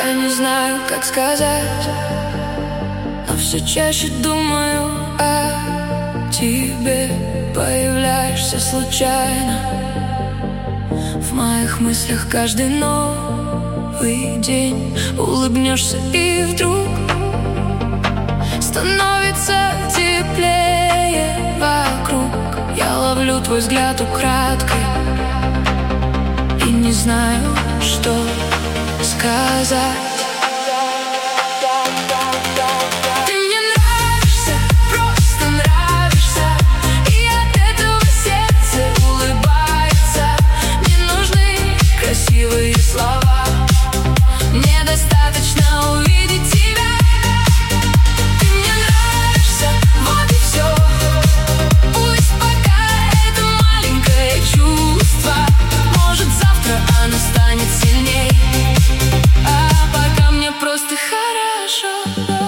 Я не знаю, как сказать, но все чаще думаю о тебе. Появляешься случайно в моих мыслях каждый новый день. Улыбнешься и вдруг становится теплее вокруг. Я ловлю твой взгляд украдкой и не знаю, что сказать. Ты мне нравишься, просто нравишься, и от этого сердце улыбается. Не нужны красивые слова, мне достаточно увидеть тебя. Ты мне нравишься, вот и все. Пусть пока это маленькое чувство, может завтра оно станет сильней, а пока мне просто хорошо.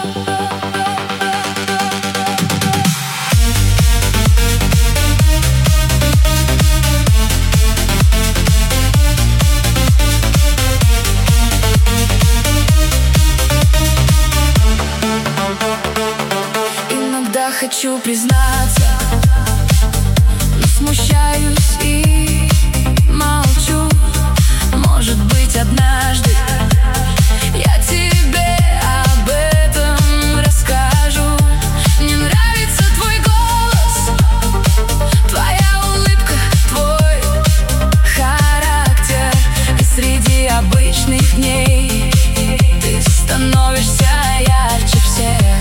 Иногда хочу признаться, но смущаюсь и молчу. Может быть, однажды я тебе об этом расскажу. Мне нравится твой голос, твоя улыбка, твой характер. И среди обычных дней ты становишься ярче всех.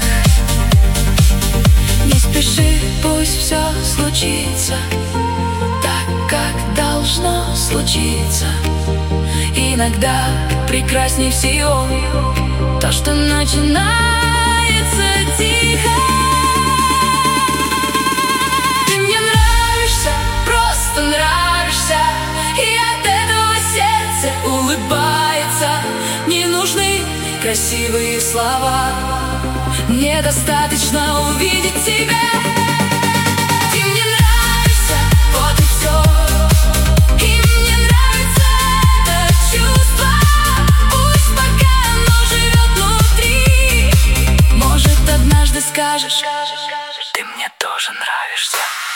Не спеши, пусть все случится так, как должно случиться. Иногда прекрасней всего то, что начинается тихо. Ты мне нравишься, просто нравишься, и от этого сердце улыбается. Не нужны красивые слова, мне достаточно увидеть тебя. Ты мне нравишься, вот и все. И мне нравится это чувство, пусть пока оно живет внутри. Может, однажды скажешь: ты мне тоже нравишься.